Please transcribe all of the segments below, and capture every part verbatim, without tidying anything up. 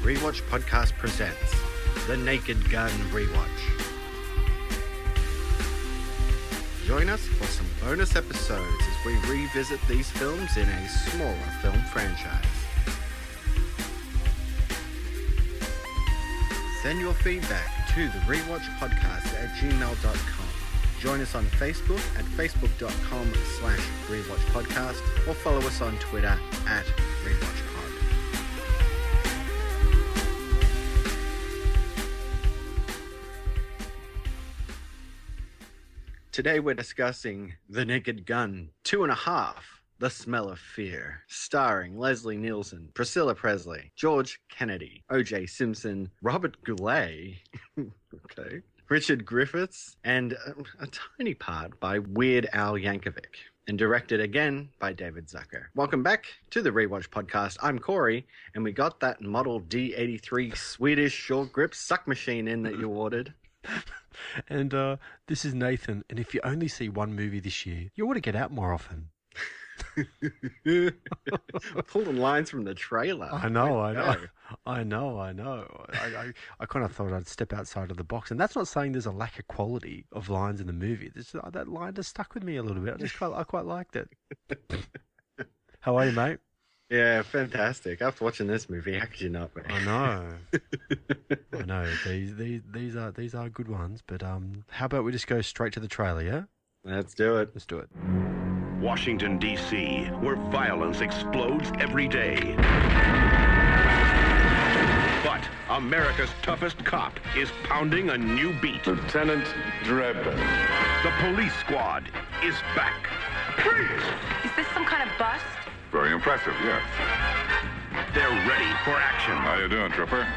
Rewatch Podcast presents The Naked Gun Rewatch. Join us for some bonus episodes as we revisit these films in a smaller film franchise. Send your feedback to the rewatch podcast at gmail dot com. Join us on Facebook at facebook.com slash rewatchpodcast or follow us on Twitter at rewatchpod. Today we're discussing The Naked Gun, Two and a Half, The Smell of Fear, starring Leslie Nielsen, Priscilla Presley, George Kennedy, O J Simpson, Robert Goulet, okay, Richard Griffiths, and a, a tiny part by Weird Al Yankovic, and directed again by David Zucker. Welcome back to the Rewatch Podcast. I'm Corey, and we got that Model D eighty-three Swedish short grip suck machine in that you ordered. And uh, this is Nathan, and if you only see one movie this year, you ought to get out more often. Pulling lines from the trailer. I know, I know, I know, I know. I, I, I kind of thought I'd step outside of the box, and that's not saying there's a lack of quality of lines in the movie. This, uh, that line just stuck with me a little bit. I just quite, I quite liked it. How are you, mate? Yeah, fantastic. After watching this movie, how could you not, mate? I know. I know. These these these are these are good ones, but um how about we just go straight to the trailer, yeah? Let's do it. Let's do it. Washington, D C, where violence explodes every day. But America's toughest cop is pounding a new beat. Lieutenant Drebin. The police squad is back. Freeze! Is this some kind of bust? Very impressive, yes. They're ready for action. How you doing, Trooper?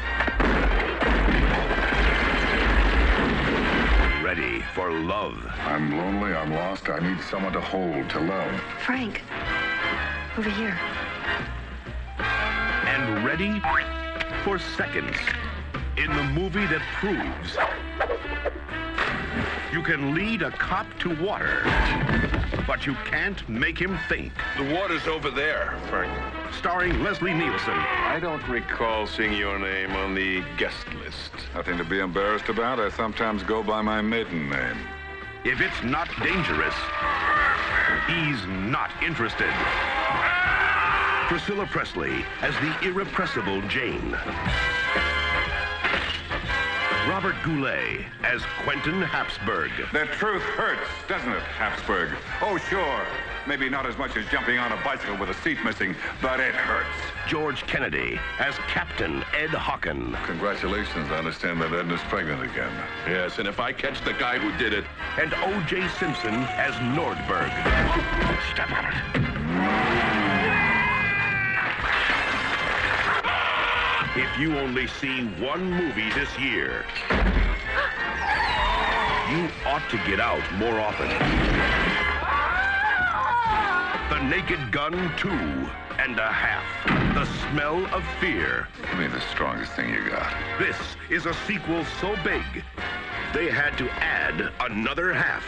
Ready for love. I'm lonely, I'm lost, I need someone to hold, to love. Frank, over here. And ready for seconds. In the movie that proves you can lead a cop to water, but you can't make him think. The water's over there, Frank. Starring Leslie Nielsen. I don't recall seeing your name on the guest list. Nothing to be embarrassed about. I sometimes go by my maiden name. If it's not dangerous, he's not interested. Priscilla Presley as the irrepressible Jane. Robert Goulet as Quentin Habsburg. The truth hurts, doesn't it, Habsburg? Oh, sure. Maybe not as much as jumping on a bicycle with a seat missing, but it hurts. George Kennedy as Captain Ed Hocken. Congratulations. I understand that Edna's pregnant again. Yes, and if I catch the guy who did it. And O J Simpson as Nordberg. Step on it. If you only see one movie this year, you ought to get out more often. The Naked Gun Two and a Half. The Smell of Fear. Give me the strongest thing you got. This is a sequel so big, they had to add another half.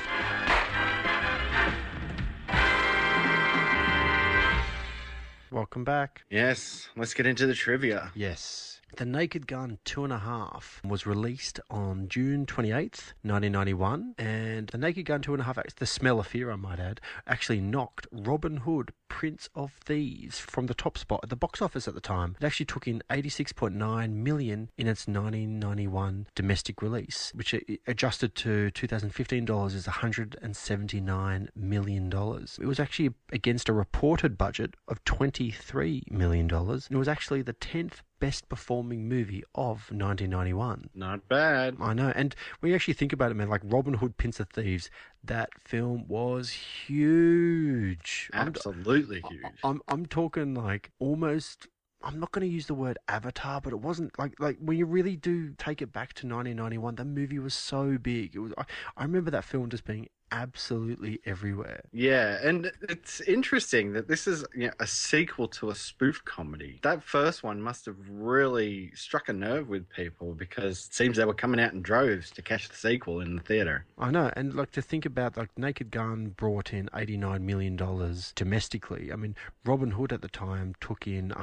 Welcome back. Yes, let's get into the trivia. Yes. The Naked Gun Two and a Half was released on June twenty-eighth, nineteen ninety-one, and The Naked Gun Two and a Half, The Smell of Fear, I might add, actually knocked Robin Hood, Prince of Thieves from the top spot at the box office at the time. It actually took in eighty-six point nine million dollars in its nineteen ninety-one domestic release, which adjusted to two thousand fifteen dollars is one hundred seventy-nine million dollars. It was actually against a reported budget of twenty-three million dollars, and it was actually the tenth best performing movie of nineteen ninety-one. Not bad. I know. And when you actually think about it, man, like Robin Hood, Prince of Thieves, that film was huge. Absolutely I'm, huge. I'm, I'm talking like almost, I'm not going to use the word Avatar, but it wasn't like, like when you really do take it back to nineteen ninety-one, the movie was so big. It was, I, I remember that film just being absolutely everywhere. Yeah, and it's interesting that this is, you know, a sequel to a spoof comedy. That first one must have really struck a nerve with people because it seems they were coming out in droves to catch the sequel in the theater. I know, and like to think about, like Naked Gun brought in eighty-nine million dollars domestically. I mean, Robin Hood at the time took in one hundred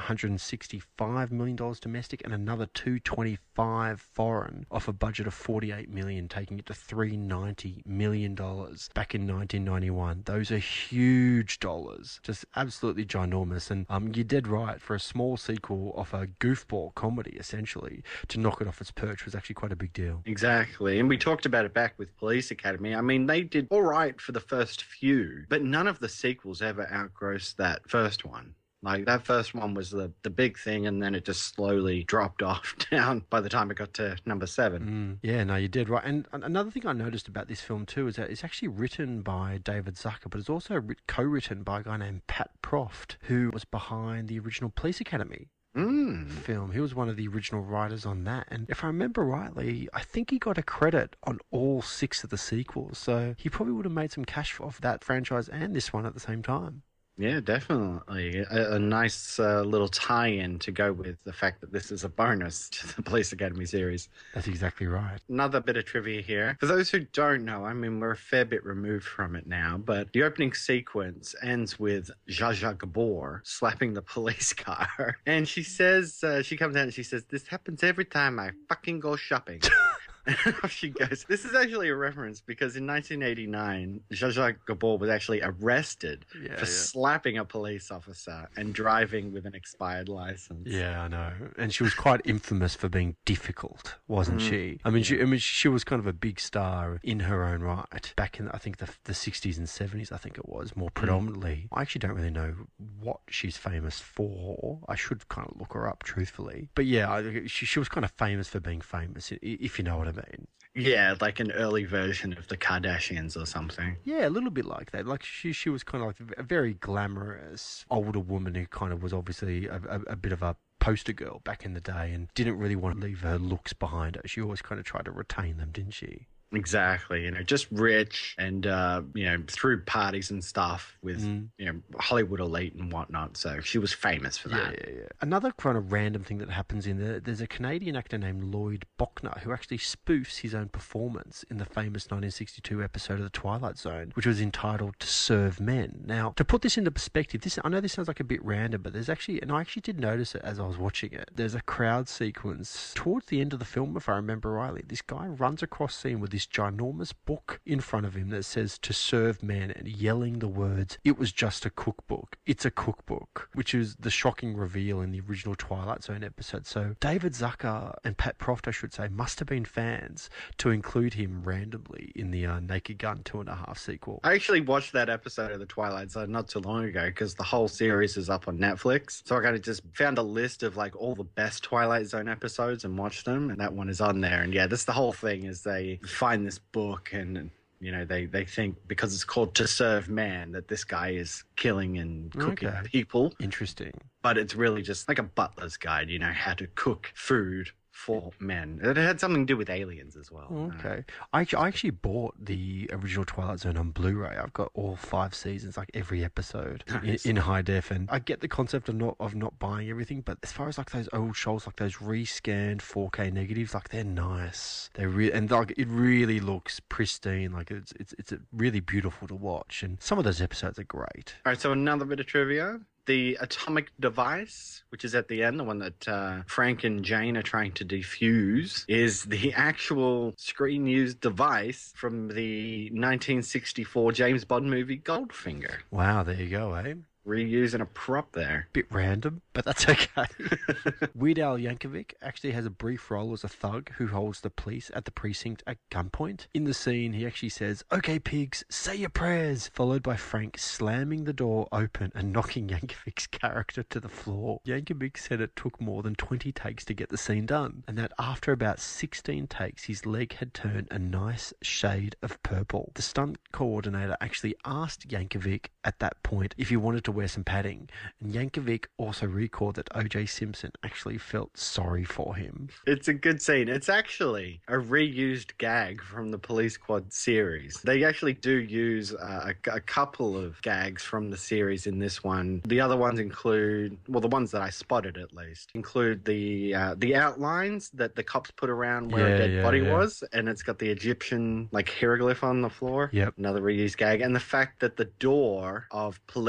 sixty-five million dollars domestic and another two hundred twenty-five foreign off a budget of forty-eight million dollars, taking it to three hundred ninety million dollars back in nineteen ninety-one. Those are huge dollars, just absolutely ginormous. And um, you're dead right, for a small sequel of a goofball comedy, essentially, to knock it off its perch was actually quite a big deal. Exactly. And we talked about it back with Police Academy. I mean, they did all right for the first few, but none of the sequels ever outgrossed that first one. Like, that first one was the, the big thing, and then it just slowly dropped off down by the time it got to number seven. Mm. Yeah, no, you did right. And another thing I noticed about this film, too, is that it's actually written by David Zucker, but it's also co-written by a guy named Pat Proft, who was behind the original Police Academy. Mm. film. He was one of the original writers on that. And if I remember rightly, I think he got a credit on all six of the sequels. So he probably would have made some cash off that franchise and this one at the same time. Yeah, definitely. A, a nice uh, little tie-in to go with the fact that this is a bonus to the Police Academy series. That's exactly right. Another bit of trivia here. For those who don't know, I mean, we're a fair bit removed from it now, but the opening sequence ends with Zsa Zsa Gabor slapping the police car. And she says, uh, she comes out and she says, "This happens every time I fucking go shopping." And off she goes. This is actually a reference because in nineteen eighty-nine, Zsa Zsa Gabor was actually arrested Yeah, for yeah. slapping a police officer and driving with an expired license. Yeah, I know. And she was quite infamous for being difficult, wasn't Mm. she? I mean, she, I mean, she was kind of a big star in her own right back in, I think, the the sixties and seventies, I think it was, more predominantly. I actually don't really know what she's famous for. I should kind of look her up, truthfully. But yeah, I, she, she was kind of famous for being famous, i- if you know what I mean. Yeah, like an early version of the Kardashians or something. Yeah, a little bit like that. Like she, she was kind of like a very glamorous older woman who kind of was obviously a, a, a bit of a poster girl back in the day and didn't really want to leave her looks behind her. She always kind of tried to retain them, didn't she? Exactly, you know, just rich and, uh, you know, threw parties and stuff with, Mm. you know, Hollywood elite and whatnot. So she was famous for Yeah, that. yeah, yeah. Another kind of random thing that happens in there, there's a Canadian actor named Lloyd Bochner who actually spoofs his own performance in the famous nineteen sixty-two episode of The Twilight Zone, which was entitled To Serve Men. Now, to put this into perspective, this I know this sounds like a bit random, but there's actually, and I actually did notice it as I was watching it, there's a crowd sequence towards the end of the film, if I remember rightly. This guy runs across scene with this ginormous book in front of him that says To Serve Men and yelling the words, "It was just a cookbook. It's a cookbook," which is the shocking reveal in the original Twilight Zone episode. So David Zucker and Pat Proft, I should say, must have been fans to include him randomly in the uh, Naked Gun two and a half sequel. I actually watched that episode of The Twilight Zone not too long ago because the whole series is up on Netflix. So I kind of just found a list of like all the best Twilight Zone episodes and watched them, and that one is on there. And yeah, that's the whole thing is they find this book and, you know, they, they think because it's called To Serve Man that this guy is killing and cooking Okay. people. Interesting. But it's really just like a butler's guide, you know, how to cook food for men. It had something to do with aliens as well. Okay. I actually, I actually bought the original Twilight Zone on Blu-ray. I've got all five seasons, like every episode Nice. in, in high def. And I get the concept of not of not buying everything, but as far as like those old shows, like those rescanned four K negatives, like they're nice. They're re- and like it really looks pristine. Like it's it's it's really beautiful to watch. And some of those episodes are great. All right, so another bit of trivia. The atomic device, which is at the end, the one that uh, Frank and Jane are trying to defuse, is the actual screen-used device from the nineteen sixty-four James Bond movie Goldfinger. Wow, there you go, eh? Reusing a prop there. Bit random, but that's okay. Weird Al Yankovic actually has a brief role as a thug who holds the police at the precinct at gunpoint. In the scene, he actually says, "Okay, pigs, say your prayers," followed by Frank slamming the door open and knocking Yankovic's character to the floor. Yankovic said it took more than twenty takes to get the scene done, and that after about sixteen takes, his leg had turned a nice shade of purple. The stunt coordinator actually asked Yankovic at that point if he wanted to wear some padding, and Yankovic also recalled that O J Simpson actually felt sorry for him. It's a good scene. It's actually a reused gag from the Police Squad series. They actually do use uh, a, a couple of gags from the series in this one. The other ones include, well, the ones that I spotted at least, include the uh, the outlines that the cops put around where Yeah, a dead yeah, body yeah. was, and it's got the Egyptian like hieroglyph on the floor. Yep. Another reused gag. And the fact that the door of Police Squad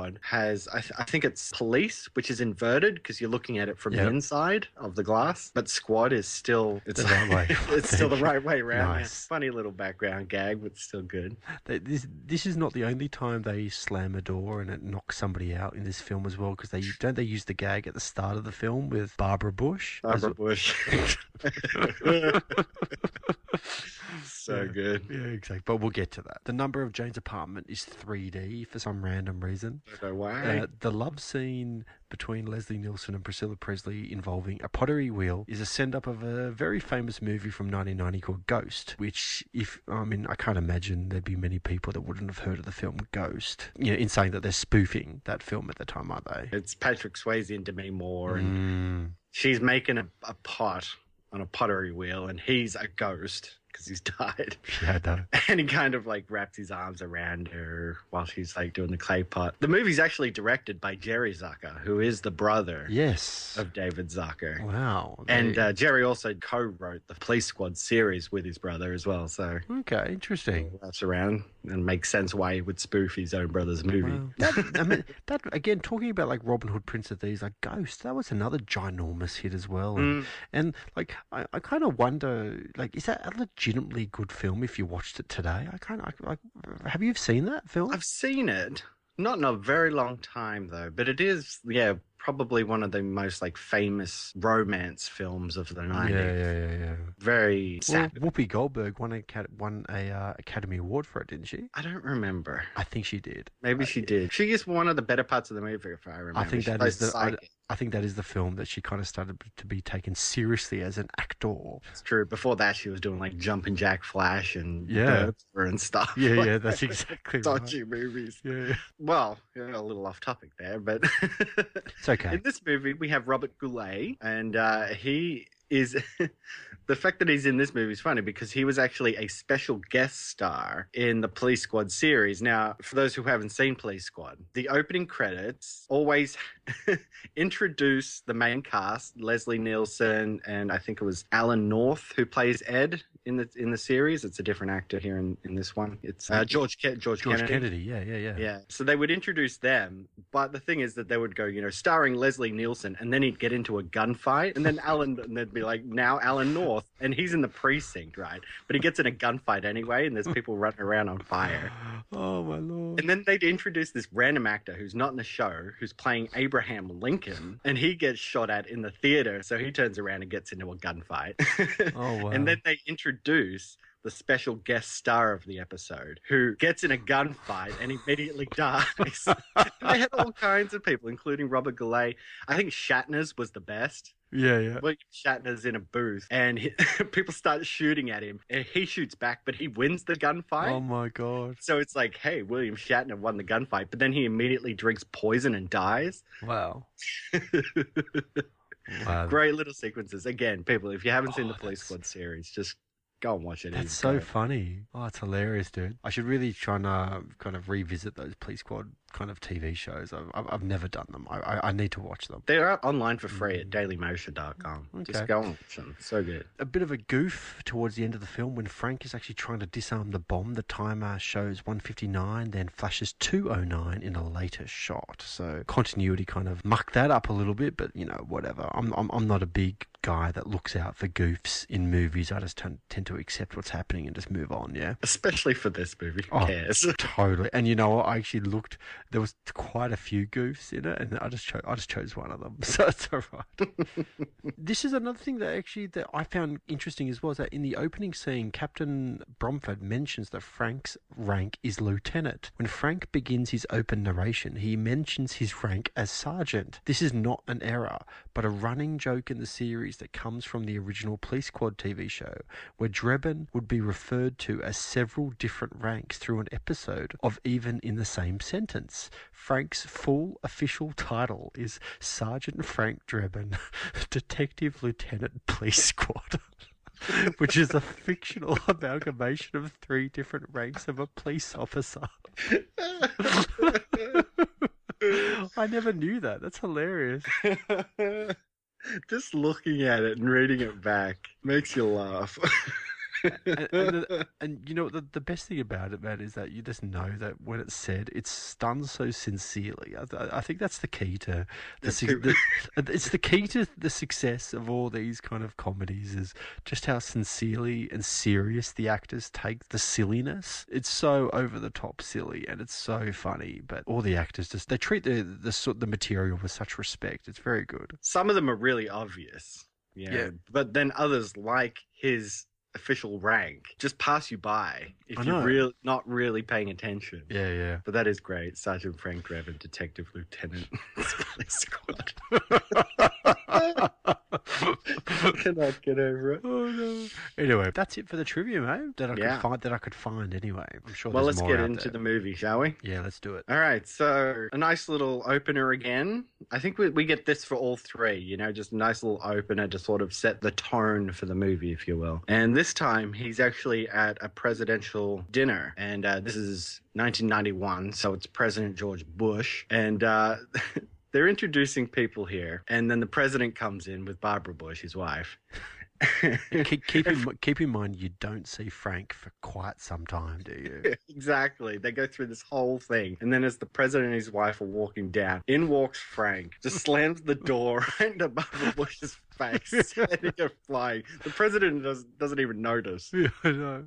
Squad has, I, th- I think it's police, which is inverted because you're looking at it from Yep. the inside of the glass. But Squad is still, it's The right way, I it's still the think. right way around. Nice. Yeah. Funny little background gag, but still good. They, this this is not the only time they slam a door and it knocks somebody out in this film as well, because they don't they use the gag at the start of the film with Barbara Bush. as- Barbara Bush. So Yeah. good. Yeah, exactly. But we'll get to that. The number of Jane's apartment is three D for some random reason. I don't know why. Uh, the love scene between Leslie Nielsen and Priscilla Presley involving a pottery wheel is a send-up of a very famous movie from nineteen ninety called Ghost, which, if I mean, I can't imagine there'd be many people that wouldn't have heard of the film Ghost, you know, in saying that they're spoofing that film at the time, aren't they? It's Patrick Swayze and Demi Moore, and Mm. she's making a, a pot on a pottery wheel, and he's a ghost because he's died. Yeah, no. And he kind of like wraps his arms around her while she's like doing the clay pot. The movie's actually directed by Jerry Zucker, who is the brother Yes. of David Zucker. Wow. And They- uh, Jerry also co-wrote the Police Squad series with his brother as well. So okay, interesting. that's around and makes sense why he would spoof his own brother's movie. Wow. That, I mean, that again, talking about like Robin Hood, Prince of Thieves, like Ghost, that was another ginormous hit as well. And, Mm. and like, I, I kind of wonder, like, is that a legitimately good film if you watched it today? I kind of like, have you seen that film? I've seen it, not in a very long time though, but it is, yeah, probably one of the most like famous romance films of the yeah, nineties. yeah, yeah, yeah. Very Well, sad. Whoopi Goldberg won a cat- won a uh, Academy Award for it, didn't she? I don't remember. I think she did. Maybe she did. She is one of the better parts of the movie, if I remember. I think She that plays is the. I, psychic. I think that is the film that she kind of started to be taken seriously as an actor. It's true. Before that, she was doing like Jumpin' Jack Flash and Yeah. Burbster and stuff. Yeah, like yeah, that's exactly right. dodgy movies. Yeah, Well, yeah, a little off topic there, but it's okay. in this movie we have Robert Goulet, and uh, he is the fact that he's in this movie is funny because he was actually a special guest star in the Police Squad series. Now, for those who haven't seen Police Squad, the opening credits always introduce the main cast, Leslie Nielsen, and I think it was Alan North who plays Ed in the in the series. It's a different actor here in, in this one. It's uh, George Ke- George, George Kennedy. Kennedy. Yeah, yeah, yeah. Yeah. So they would introduce them, but the thing is that they would go, you know, starring Leslie Nielsen, and then he'd get into a gunfight, and then Alan, and they'd be like, now Alan North, and he's in the precinct, right? But he gets in a gunfight anyway, and there's people running around on fire. Oh my lord. And then they'd introduce this random actor who's not in the show, who's playing Abraham Lincoln, and he gets shot at in the theater, so he turns around and gets into a gunfight. Oh, wow. And then they introduce the special guest star of the episode, who gets in a gunfight and immediately dies. And they had all kinds of people, including Robert Goulet. I think Shatner's was the best. Yeah, yeah. William Shatner's in a booth, and he, people start shooting at him, and he shoots back, but he wins the gunfight. Oh my god. So it's like, hey, William Shatner won the gunfight, but then he immediately drinks poison and dies. Wow. Wow. Great little sequences. Again, people, if you haven't seen the Oh, Police that's- Squad series, just go and watch it. That's It's so great. funny. Oh, it's hilarious, dude. I should really try and uh, kind of revisit those Police Squad kind of T V shows. I've, I've, I've never done them. I, I, I need to watch them. They're out online for free at daily motion dot com. Okay. Just go and watch them. So good. A bit of a goof towards the end of the film when Frank is actually trying to disarm the bomb. The timer shows one fifty-nine, then flashes two oh nine in a later shot. So continuity kind of mucked that up a little bit, but you know, whatever. I'm I'm, I'm not a big guy that looks out for goofs in movies. I just tend, tend to accept what's happening and just move on, yeah? Especially for this movie. Who Oh, cares? Totally. And you know what? I actually looked, there was quite a few goofs in it, and I just chose, I just chose one of them. So it's all right. This is another thing that actually that I found interesting as well, is that in the opening scene, Captain Bromford mentions that Frank's rank is lieutenant. When Frank begins his open narration, he mentions his rank as sergeant. This is not an error, but a running joke in the series that comes from the original Police Squad T V show, where Drebin would be referred to as several different ranks through an episode of even in the same sentence. Frank's full official title is Sergeant Frank Drebin, Detective Lieutenant Police Squad, which is a fictional amalgamation of three different ranks of a police officer. I never knew that. That's hilarious. Just looking at it and reading it back makes you laugh. and, and, the, and you know the the best thing about it, man, is that you just know that when it's said, it's done so sincerely. I, I think that's the key to the, the it's the key to the success of all these kind of comedies, is just how sincerely and serious the actors take the silliness. It's so over the top silly, and it's so funny. But all the actors just they treat the the the material with such respect. It's very good. Some of them are really obvious. Yeah. yeah. But then others, like his official rank, just pass you by if you're real not really paying attention. Yeah, yeah. But that is great. Sergeant Frank Drebin, Detective Lieutenant, Police Squad. Cannot get over it. Oh no. Anyway, that's it for the trivia, mate. That I yeah. could find. That I could find anyway. I'm sure. Well, there's let's more get out into there. the movie, shall we? Yeah, let's do it. All right. So a nice little opener again. I think we we get this for all three. You know, just a nice little opener to sort of set the tone for the movie, if you will. And this time he's actually at a presidential dinner, and uh, this is nineteen ninety-one, so it's President George Bush, and. Uh, They're introducing people here, and then the president comes in with Barbara Bush, his wife. keep, keep, in, keep in mind, you don't see Frank for quite some time, do you? Exactly. They go through this whole thing, and then as the president and his wife are walking down, in walks Frank, just slams the door right into Barbara Bush's face, sending her flying. The president does, doesn't even notice. Yeah, I know.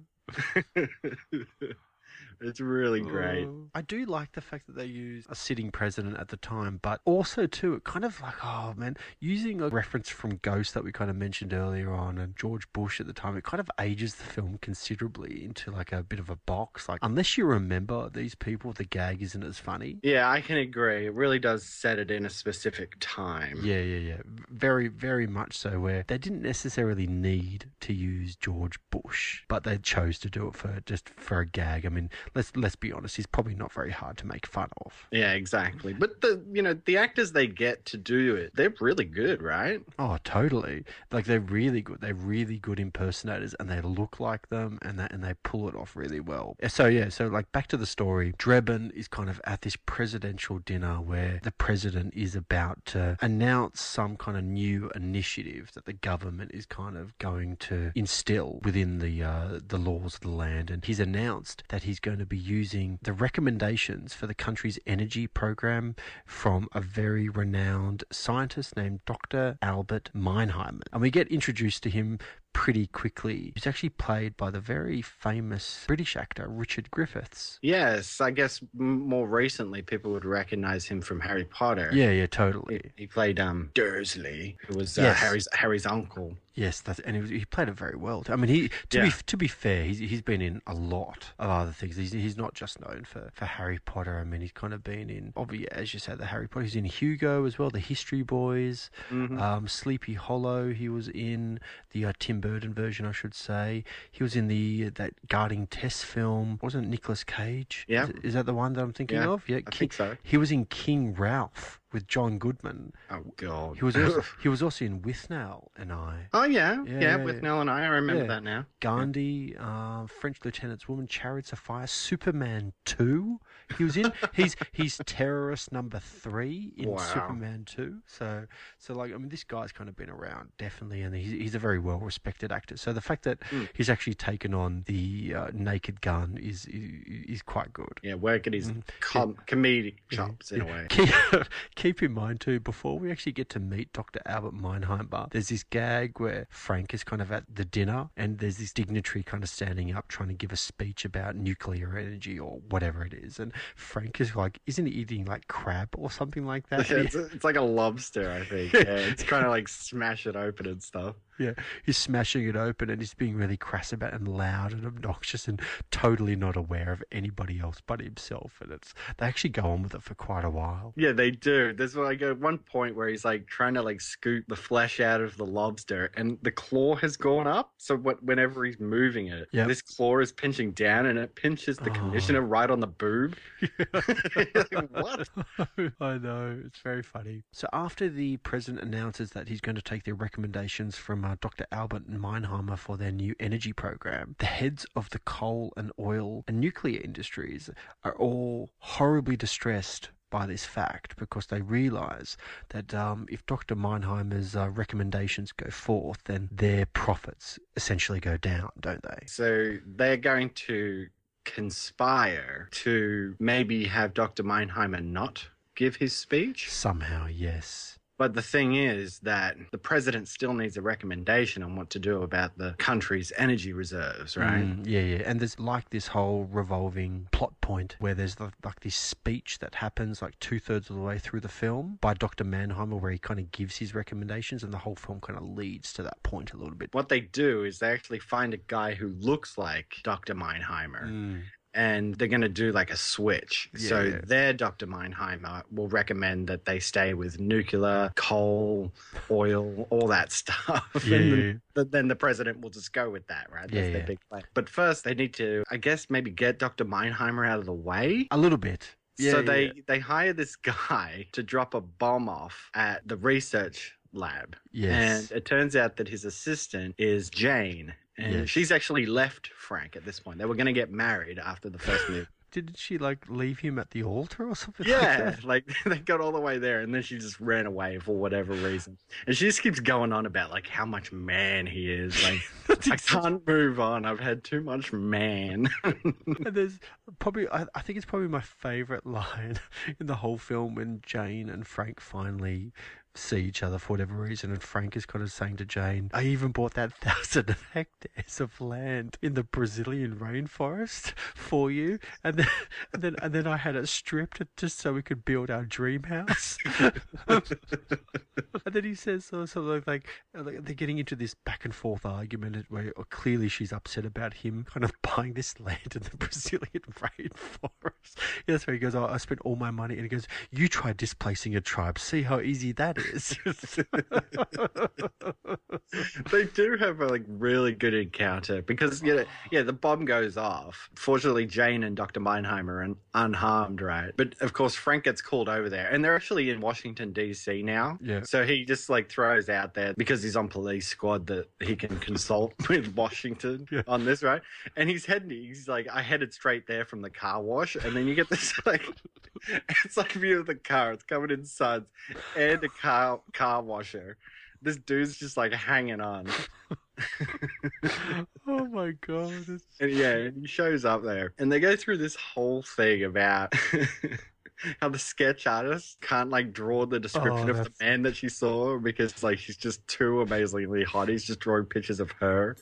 It's really great. Uh, I do like the fact that they use a sitting president at the time, but also, too, it kind of like, oh, man, using a reference from Ghost that we kind of mentioned earlier on and George Bush at the time, it kind of ages the film considerably into like a bit of a box. Like, unless you remember these people, the gag isn't as funny. Yeah, I can agree. It really does set it in a specific time. Yeah, yeah, yeah. Very, very much so, where they didn't necessarily need to use George Bush, but they chose to do it for just for a gag. I mean, let's let's be honest, he's probably not very hard to make fun of. Yeah, exactly. But the you know the actors they get to do it, they're really good, right? Oh, totally. Like they're really good. They're really good impersonators, and they look like them, and they and they pull it off really well. So yeah, so like back to the story. Drebin is kind of at this presidential dinner where the president is about to announce some kind of new initiative that the government is kind of going to instill within the uh, the laws of the land, and he's announced that he's going to be using the recommendations for the country's energy program from a very renowned scientist named Doctor Albert Meinheimer. And we get introduced to him pretty quickly. He's actually played by the very famous British actor Richard Griffiths. Yes, I guess m- more recently people would recognize him from Harry Potter. Yeah, yeah, totally. He, he played um Dursley, who was uh, Yes. Harry's Harry's uncle. Yes, that's, and he, was, he played it very well. I mean, he to Yeah. be to be fair, he's he's been in a lot of other things. He's he's not just known for, for Harry Potter. I mean, he's kind of been in, obviously, as you said, the Harry Potter. He's in Hugo as well, the History Boys, Mhm. um, Sleepy Hollow. He was in the uh, Tim Burton version, I should say. He was in the that Guarding Tess film. Wasn't it Nicolas Cage? Yeah. Is, is that the one that I'm thinking Yeah, of? Yeah, I King, think so. He was in King Ralph with John Goodman. Oh God. He was also, he was also in Withnail and I. Oh yeah, Yeah, yeah, yeah, with yeah. Nell and I, I remember Yeah. that now. Gandhi, uh, French Lieutenant's Woman, Chariots of Fire, Superman two. He was in. he's he's terrorist number three in Wow. Superman two. So so like I mean, this guy's kind of been around definitely, and he's he's a very well respected actor. So the fact that Mm. he's actually taken on the uh, Naked Gun is, is is quite good. Yeah, working his Mhm. com- comedic chops in a way. Keep, keep in mind too, before we actually get to meet Doctor Albert Meinheimer, there's this gag where Frank is kind of at the dinner and there's this dignitary kind of standing up trying to give a speech about nuclear energy or whatever it is, and Frank is like, isn't he eating like crab or something like that? it's, it's like a lobster, I think. Yeah, it's kind of like smash it open and stuff. Yeah, he's smashing it open and he's being really crass about it and loud and obnoxious and totally not aware of anybody else but himself. And it's they actually go on with it for quite a while. Yeah, they do. There's like at one point where he's like trying to like scoop the flesh out of the lobster, and the claw has gone up. So what, whenever he's moving it, Yep. this claw is pinching down, and it pinches the Oh. commissioner right on the boob. Like, what? I know, it's very funny. So after the president announces that he's going to take the recommendations from uh, Doctor Albert Meinheimer for their new energy program, the heads of the coal and oil and nuclear industries are all horribly distressed by this fact because they realise that um, if Doctor Meinheimer's uh, recommendations go forth, then their profits essentially go down, don't they? So they're going to conspire to maybe have Doctor Meinheimer not give his speech? Somehow, yes. But the thing is that the president still needs a recommendation on what to do about the country's energy reserves, right? Mm, yeah, yeah. And there's like this whole revolving plot point where there's like, like this speech that happens like two-thirds of the way through the film by Doctor Mannheimer where he kind of gives his recommendations and the whole film kind of leads to that point a little bit. What they do is they actually find a guy who looks like Doctor Meinheimer. Mm. And they're going to do like a switch. Yeah. So their Doctor Meinheimer will recommend that they stay with nuclear, coal, oil, all that stuff. Yeah. And then, then the president will just go with that, right? That's Yeah, their yeah. big plan. But first they need to, I guess, maybe get Doctor Meinheimer out of the way. A little bit. Yeah, so yeah, they, yeah. they hire this guy to drop a bomb off at the research lab. Yes. And it turns out that his assistant is Jane. And Yes. she's actually left Frank at this point. They were going to get married after the first movie. Didn't she like leave him at the altar or something like Yeah, that? like they got all the way there and then she just ran away for whatever reason. And she just keeps going on about like how much man he is. Like, I can't move on. I've had too much man. And there's probably, I, I think it's probably my favourite line in the whole film when Jane and Frank finally see each other for whatever reason, and Frank is kind of saying to Jane, I even bought that thousand hectares of land in the Brazilian rainforest for you, and then and then and then I had it stripped just so we could build our dream house. And then he says so, so like, like like they're getting into this back and forth argument where clearly she's upset about him kind of buying this land in the Brazilian rainforest. Yeah, that's where he goes, oh, I spent all my money, and he goes, you try displacing a tribe, see how easy that is. They do have a like really good encounter because yeah, yeah, the bomb goes off. Fortunately, Jane and Doctor Meinheimer are unharmed, right? But of course, Frank gets called over there, and they're actually in Washington D C now. Yeah. So he just like throws out there because he's on police squad that he can consult with Washington Yeah. on this, right? And he's heading. He's like, I headed straight there from the car wash, and then you get this like, it's like a view of the car. It's covered in suds and a car. Car, car washer. This dude's just like hanging on. Oh my god. It's... And yeah, and he shows up there. And they go through this whole thing about how the sketch artist can't like draw the description Oh, of the that's- man that she saw because like she's just too amazingly hot. He's just drawing pictures of her.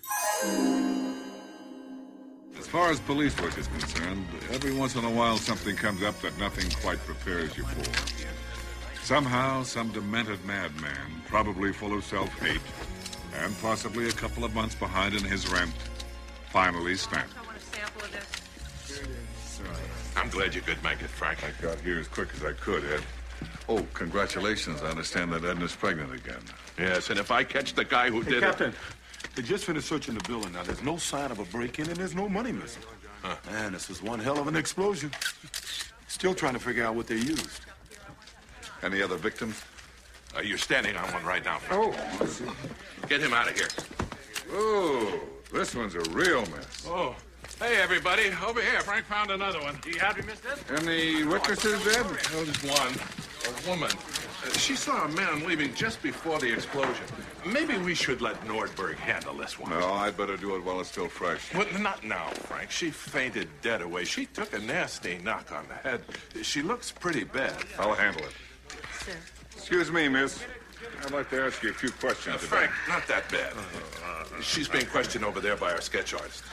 As far as police work is concerned, every once in a while something comes up that nothing quite prepares you for. Somehow, some demented madman, probably full of self-hate, and possibly a couple of months behind in his rent, finally snapped. I want a sample of this. I'm glad you could make it, Frank. I got here as quick as I could, Ed. Oh, congratulations. I understand that Edna's pregnant again. Yes, and if I catch the guy who Hey, did Captain, it... they just finished searching the building. Now, there's no sign of a break-in, and there's no money missing. Huh. Man, this is one hell of an explosion. Still trying to figure out what they used. Any other victims? Uh, you're standing on one right now, Frank. Oh, I see. Get him out of here. Oh, this one's a real mess. Oh. Hey, everybody. Over here. Frank found another one. You happy, mister? Any witnesses, Ed? Oh, there's one. A woman. Uh, she saw a man leaving just before the explosion. Maybe we should let Nordberg handle this one. No, I'd better do it while it's still fresh. Well, not now, Frank. She fainted dead away. She took a nasty knock on the head. She looks pretty bad. I'll handle it. Sir. Excuse me, miss. I'd like to ask you a few questions. Uh, Frank, not that bad. She's being questioned over there by our sketch artist.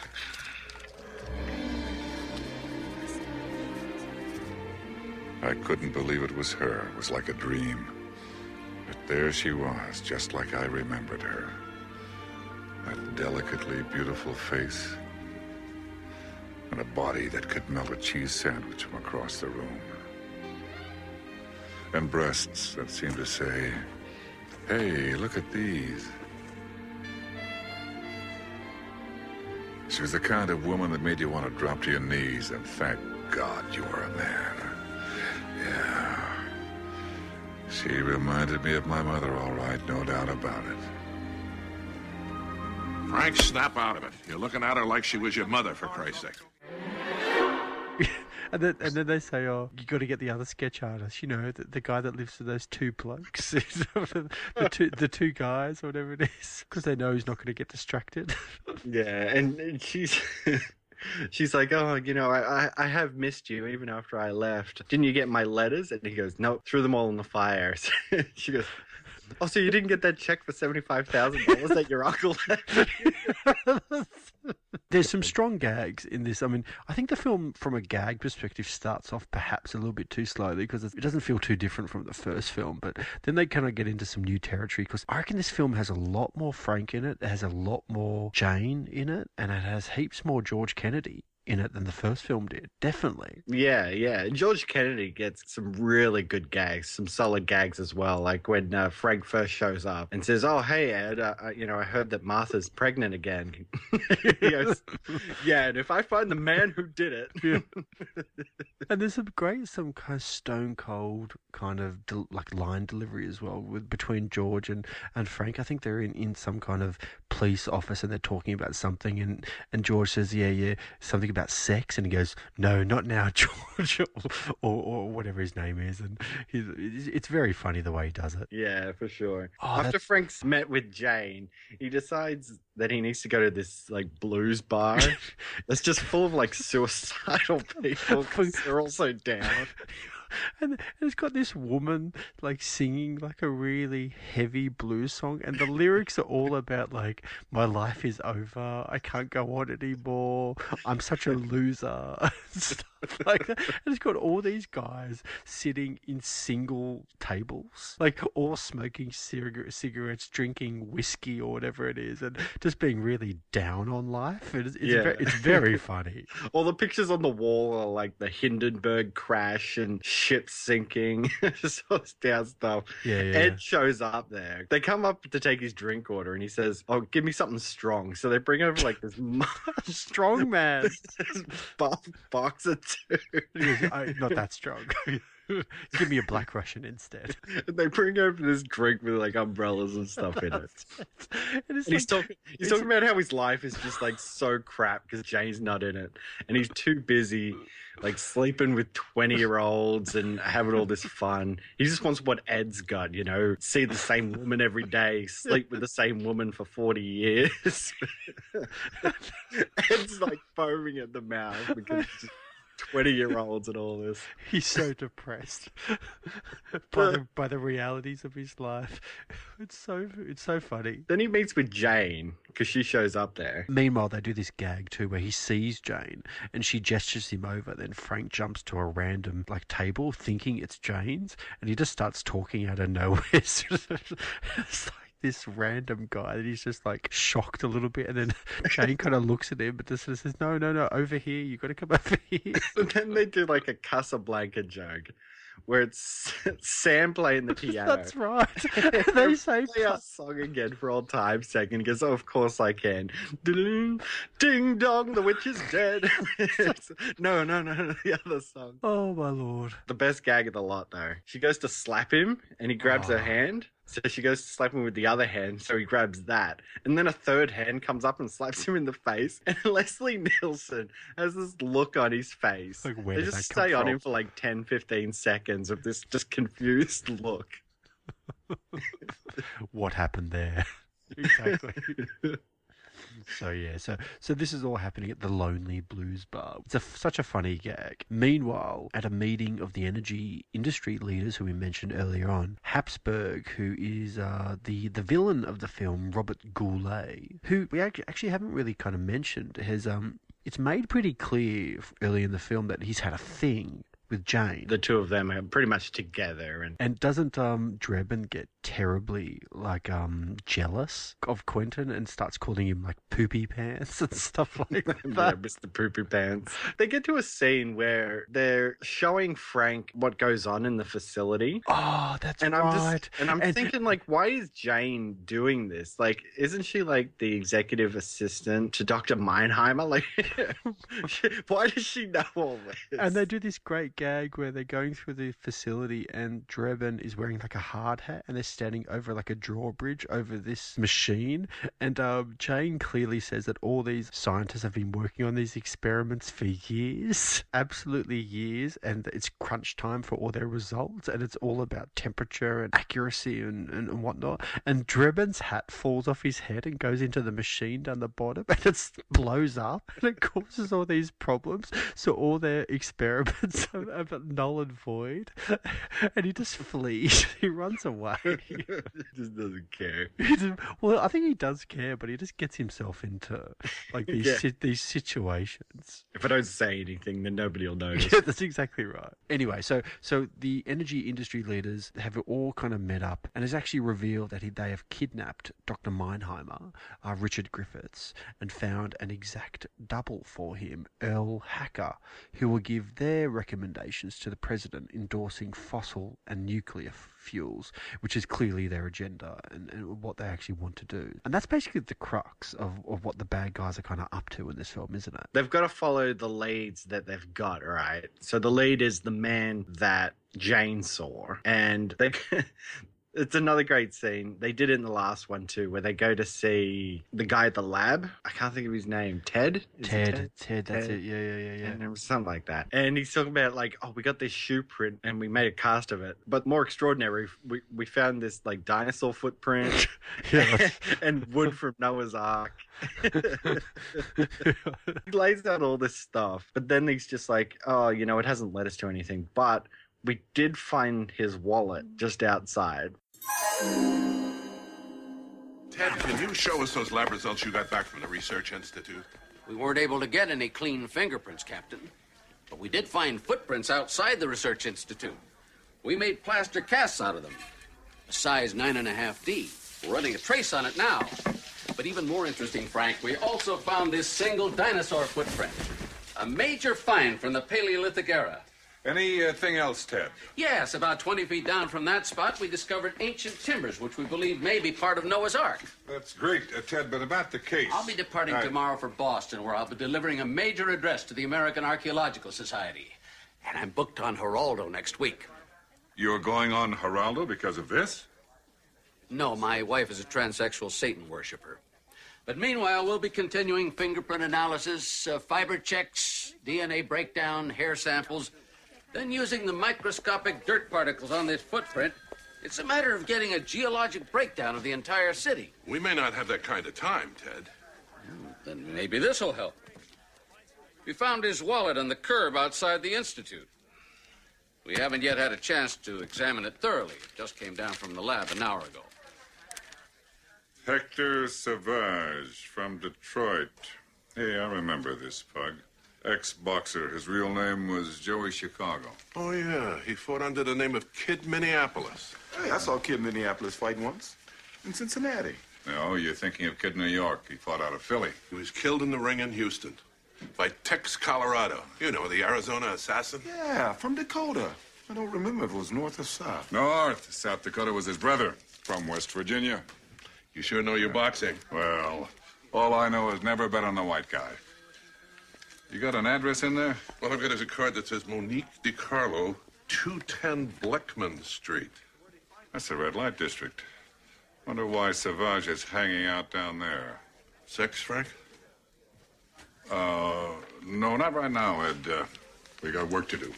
I couldn't believe it was her. It was like a dream. But there she was, just like I remembered her. That delicately beautiful face. And a body that could melt a cheese sandwich from across the room. And breasts that seemed to say, hey, look at these. She was the kind of woman that made you want to drop to your knees and thank God you were a man. Yeah. She reminded me of my mother, all right, no doubt about it. Frank, snap out of it. You're looking at her like she was your mother, for Christ's sake. And then, and then they say, oh, you got to get the other sketch artist, you know, the, the guy that lives with those two blokes, the, two, the two guys, or whatever it is, because they know he's not going to get distracted. Yeah, and, and she's... She's like, oh, you know, I, I I have missed you even after I left. Didn't you get my letters? And he goes, no, threw them all in the fire. She goes, oh, so you didn't get that check for seventy-five thousand dollars that your uncle left? There's some strong gags in this. I mean, I think the film, from a gag perspective, starts off perhaps a little bit too slowly because it doesn't feel too different from the first film. But then they kind of get into some new territory because I reckon this film has a lot more Frank in it. It has a lot more Jane in it. And it has heaps more George Kennedy in it than the first film did. Definitely. Yeah, yeah. George Kennedy gets some really good gags, some solid gags as well. Like when uh, Frank first shows up and says, oh, hey, Ed, uh, you know, I heard that Martha's pregnant again. He goes, yeah, and if I find the man who did it. Yeah. And there's some great, some kind of stone cold kind of del- like line delivery as well with between George and, and Frank. I think they're in, in some kind of police office and they're talking about something and, and George says, yeah, yeah, something about sex, and he goes, no, not now, George, or, or, or whatever his name is, and he's, it's very funny the way he does it. Yeah, for sure. Oh, After that's... Frank's met with Jane, he decides that he needs to go to this like blues bar that's just full of like suicidal people because they're all so down. And, and it's got this woman like singing like a really heavy blues song, and the lyrics are all about like, my life is over, I can't go on anymore, I'm such a loser, stuff like that. And it's got all these guys sitting in single tables, like all smoking cigar- cigarettes, drinking whiskey or whatever it is, and just being really down on life. It's, it's, Yeah. very, it's very funny. All the pictures on the wall are like the Hindenburg crash and ship sinking, just all this down stuff. Yeah, yeah. Ed shows up there. They come up to take his drink order, and he says, "Oh, give me something strong." So they bring over like this Strong man. buff box of two. He goes, "Oh, not that strong. Give me a Black Russian instead." And they bring over this drink with like umbrellas and stuff in it. And it's And he's like- talking. He's it's- talking about how his life is just like so crap because Jane's not in it, and he's too busy, like sleeping with twenty-year-olds and having all this fun. He just wants what Ed's got, you know, see the same woman every day, sleep with the same woman for forty years. Ed's like foaming at the mouth because it's twenty-year-olds and all this. He's so depressed by the by the realities of his life. It's so it's so funny. Then he meets with Jane because she shows up there. Meanwhile, they do this gag too, where he sees Jane and she gestures him over. Then Frank jumps to a random like table, thinking it's Jane's, and he just starts talking out of nowhere. It's like this random guy that he's just like shocked a little bit, and then Jane kind of looks at him but just says, no no no over here, you got to come over here. And then they do like a Casablanca joke where it's Sam playing the piano. That's right. They say play our song again for old time's sake, and he goes, "Oh, of course I can." Ding, ding dong, the witch is dead. no, no, no, no, the other song. oh my lord. The best gag of the lot, though. She goes to slap him, and he grabs Oh. her hand. So she goes to slap him with the other hand, so he grabs that. And then a third hand comes up and slaps him in the face. And Leslie Nielsen has this look on his face. Like, where they did just that come stay on from? him for like ten, fifteen seconds of this just confused look. What happened there? Exactly. So yeah, so so this is all happening at the Lonely Blues Bar. It's a, such a funny gag. Meanwhile, at a meeting of the energy industry leaders who we mentioned earlier on, Habsburg, who is uh, the the villain of the film, Robert Goulet, who we ac- actually haven't really kind of mentioned, has um, it's made pretty clear early in the film that he's had a thing with Jane. The two of them are pretty much together, and And doesn't um Drebin get terribly like um jealous of Quentin and starts calling him like poopy pants and stuff like yeah, that? Mister Poopy Pants. They get to a scene where they're showing Frank what goes on in the facility. Oh, that's And right. I'm just, and I'm thinking, like, why is Jane doing this? Like, isn't she like the executive assistant to Doctor Meinheimer? Like, why does she know all this? And they do this great gag where they're going through the facility and Drebin is wearing like a hard hat and they're standing over like a drawbridge over this machine. And um, Jane clearly says that all these scientists have been working on these experiments for years, absolutely years, and it's crunch time for all their results. And it's all about temperature and accuracy and, and, and whatnot. And Drebin's hat falls off his head and goes into the machine down the bottom and it blows up and it causes all these problems. So all their experiments are, are null and void. And he just flees. He runs away. He just doesn't care. He just, well, I think he does care, but he just gets himself into like these Yeah. si- these situations. If I don't say anything, then nobody will notice. Yeah, that's exactly right. Anyway, so so the energy industry leaders have all kind of met up, and it's actually revealed that he, they have kidnapped Doctor Meinheimer, uh, Richard Griffiths, and found an exact double for him, Earl Hacker, who will give their recommendations to the president endorsing fossil and nuclear fuels, which is clearly their agenda and, and what they actually want to do. And that's basically the crux of, of what the bad guys are kind of up to in this film, isn't it? They've got to follow the leads that they've got, right? So the lead is the man that Jane saw, and they it's another great scene. They did it in the last one too, where they go to see the guy at the lab. I can't think of his name. Ted? Is it Ted, Ted, that's Ted? it. Yeah, yeah, yeah, yeah. And it was something like that. And he's talking about like, oh, we got this shoe print and we made a cast of it. But more extraordinary, we, we found this like dinosaur footprint Yeah. and wood from Noah's Ark. He lays out all this stuff, but then he's just like, oh, you know, it hasn't led us to anything. But we did find his wallet just outside. Ted, can you show us those lab results you got back from the Research Institute? We weren't able to get any clean fingerprints, Captain. But we did find footprints outside the Research Institute. We made plaster casts out of them. A size nine and a half D. We're running a trace on it now. But even more interesting, Frank, we also found this single dinosaur footprint. A major find from the Paleolithic era. Anything else, Ted? Yes, about twenty feet down from that spot, we discovered ancient timbers, which we believe may be part of Noah's Ark. That's great, uh, Ted, but about the case. I'll be departing I- tomorrow for Boston, where I'll be delivering a major address to the American Archaeological Society. And I'm booked on Geraldo next week. You're going on Geraldo because of this? No, my wife is a transsexual Satan worshiper. But meanwhile, we'll be continuing fingerprint analysis, uh, fiber checks, D N A breakdown, hair samples. Then using the microscopic dirt particles on this footprint, it's a matter of getting a geologic breakdown of the entire city. We may not have that kind of time, Ted. Then maybe this'll help. We found his wallet on the curb outside the Institute. We haven't yet had a chance to examine it thoroughly. It just came down from the lab an hour ago. Hector Savage from Detroit. Hey, I remember this pug. Ex-boxer. His real name was Joey Chicago. Oh, yeah. He fought under the name of Kid Minneapolis. Hey, I saw Kid Minneapolis fight once in Cincinnati. No, you're thinking of Kid New York. He fought out of Philly. He was killed in the ring in Houston by Tex Colorado. You know, the Arizona assassin. Yeah, from Dakota. I don't remember if it was north or south. North. South Dakota was his brother. From West Virginia. You sure know your boxing. Well, all I know is never bet on the white guy. You got an address in there? All I've got is a card that says Monique DiCarlo, two ten Bleckman Street. That's the red light district. Wonder why Savage is hanging out down there. Sex, Frank? Uh, no, not right now, Ed. Uh, we got work to do.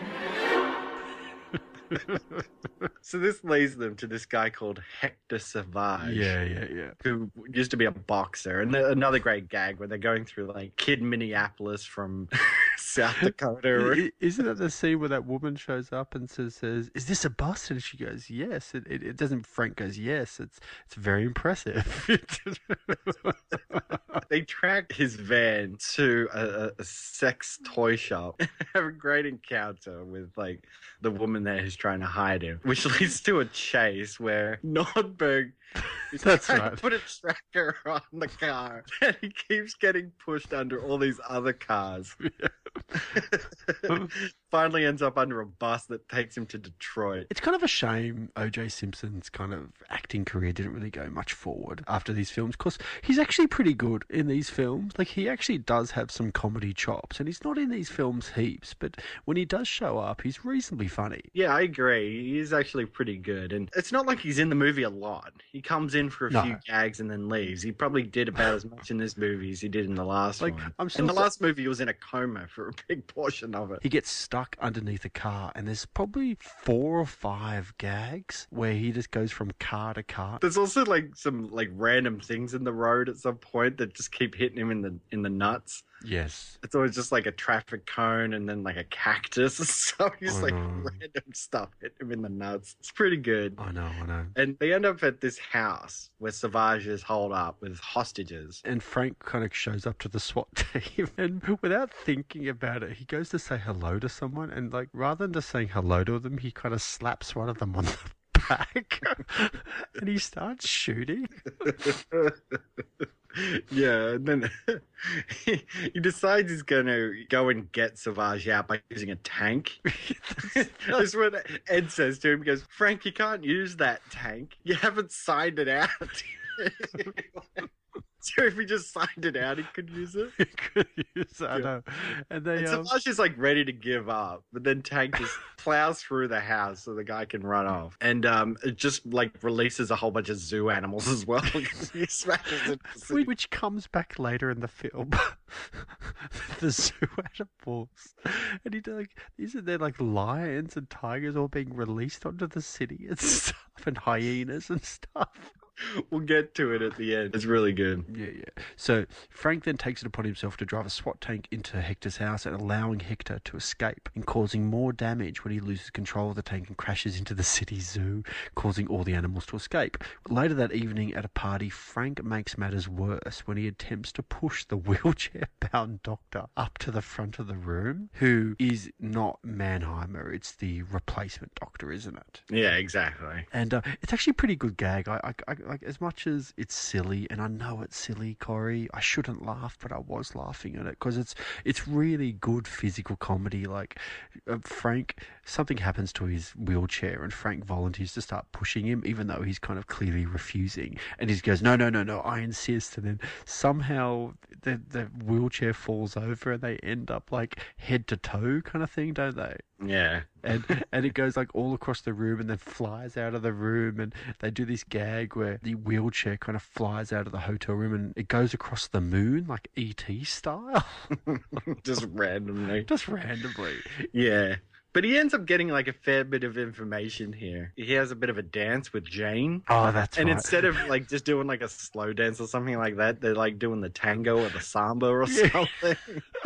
So this leads them to this guy called Hector Savage. Yeah, yeah, yeah. Who used to be a boxer. And the, another great gag where they're going through like Kid Minneapolis from South Dakota. I- Isn't that the scene where that woman shows up and says, says "Is this a bust?" And she goes, "Yes." It, it, it doesn't. Frank goes, "Yes." It's it's very impressive. They track his van to a, a, a sex toy shop. Have a great encounter with like the woman there who's trying to hide him, which leads to a chase where Nordberg is That's trying right. to put a tracker on the car, and he keeps getting pushed under all these other cars. finally ends up under a bus that takes him to Detroit. It's kind of a shame O J Simpson's kind of acting career didn't really go much forward after these films, because he's actually pretty good in these films. Like, he actually does have some comedy chops, and he's not in these films heaps, but when he does show up, he's reasonably funny. Yeah, I agree. He's actually pretty good. And it's not like he's in the movie a lot. He comes in for a No. few gags and then leaves. He probably did about as much in this movie as he did in the last Like, one. I'm in still the sa- last movie, he was in a coma for a big portion of it. He gets stuck underneath a car, and there's probably four or five gags where he just goes from car to car. There's also like some like random things in the road at some point that just keep hitting him in the in the nuts. Yes. It's always just like a traffic cone and then like a cactus. So he's I like know. random stuff hitting him in the nuts. It's pretty good. I know, I know. And they end up at this house where Savage is holed up with hostages. And Frank kind of shows up to the SWAT team, and without thinking about it, he goes to say hello to someone, and like rather than just saying hello to them, he kind of slaps one of them on the back, and he starts shooting. Yeah, and then he, he decides he's going to go and get Savage out by using a tank. That's what Ed says to him. He goes, Frank, you can't use that tank. You haven't signed it out. So if he just signed it out, he could use it. He could use it, I Yeah. know. And they, And um, Savage is like ready to give up, but then Tank just plows through the house so the guy can run off, and um, it just like releases a whole bunch of zoo animals as well. He smashes into the city. Which which comes back later in the film. The zoo animals, and he like isn't there like lions and tigers all being released onto the city and stuff, and hyenas and stuff. We'll get to it at the end. It's really good. Yeah, yeah. So Frank then takes it upon himself to drive a SWAT tank into Hector's house and allowing Hector to escape, and causing more damage when he loses control of the tank and crashes into the city zoo, causing all the animals to escape. Later that evening at a party, Frank makes matters worse when he attempts to push the wheelchair-bound doctor up to the front of the room, who is not Mannheimer. It's the replacement doctor, isn't it? Yeah, exactly. And uh, it's actually a pretty good gag. I, I, I, like as much as it's silly, and I know it's silly, Corey, I shouldn't laugh, but I was laughing at it because it's it's really good physical comedy. Like uh, Frank, something happens to his wheelchair, and Frank volunteers to start pushing him, even though he's kind of clearly refusing. And he goes, "No, no, no, no, I insist." And then somehow the the wheelchair falls over, and they end up like head to toe kind of thing, don't they? Yeah. and and it goes like all across the room and then flies out of the room, and they do this gag where the wheelchair kind of flies out of the hotel room and it goes across the moon like E T style. Just randomly. Just randomly. Yeah. But he ends up getting like a fair bit of information here. He has a bit of a dance with Jane. Oh, that's And right. instead of like just doing like a slow dance or something like that, they're like doing the tango or the samba or Yeah. something.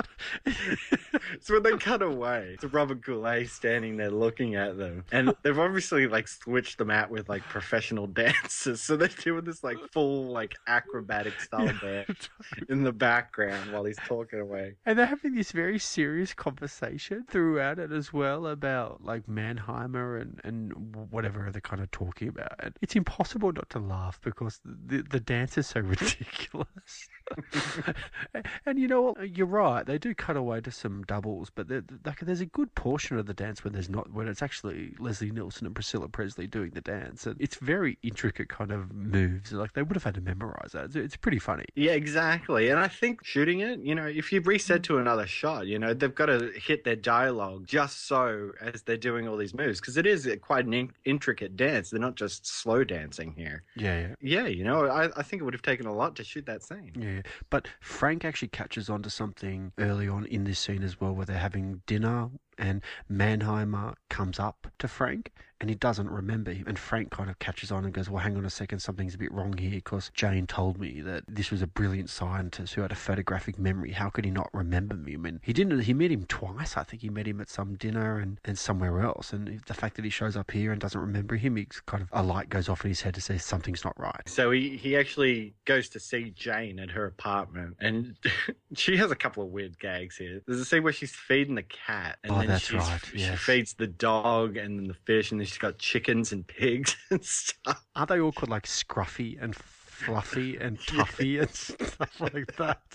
So when they cut away, it's Robert Goulet standing there looking at them. And they've obviously like switched them out with like professional dancers. So they're doing this like full like acrobatic style dance in the background while he's talking away. And they're having this very serious conversation throughout it as well about like Mannheimer and, and whatever they're kind of talking about. And it's impossible not to laugh because the, the dance is so ridiculous. And you know what? You're right. They do cut away to some doubles, but there- like, there's a good portion of the dance when there's not, when it's actually Leslie Nielsen and Priscilla Presley doing the dance, and it's very intricate kind of moves. Like they would have had to memorize that. It's, it's pretty funny. Yeah, exactly. And I think shooting it, you know, if you reset to another shot, you know, they've got to hit their dialogue just so as they're doing all these moves, because it is quite an in- intricate dance. They're not just slow dancing here. Yeah, yeah. Yeah, you know, I, I think it would have taken a lot to shoot that scene. Yeah, but Frank actually catches on to something early on in this scene as well, where they're having dinner and Mannheimer comes up to Frank and he doesn't remember him. And Frank kind of catches on and goes, well, hang on a second, something's a bit wrong here because Jane told me that this was a brilliant scientist who had a photographic memory. How could he not remember me? I mean, he didn't, he met him twice. I think he met him at some dinner and, and somewhere else. And the fact that he shows up here and doesn't remember him, he's kind of, a light goes off in his head to say something's not right. So he, he actually goes to see Jane at her apartment, and she has a couple of weird gags here. There's a scene where she's feeding the cat, and Oh, then that's she's, right, she yes. feeds the dog and then the fish, and then she's got chickens and pigs and stuff. Aren't they all called like Scruffy and Fluffy and Tuffy and stuff like that?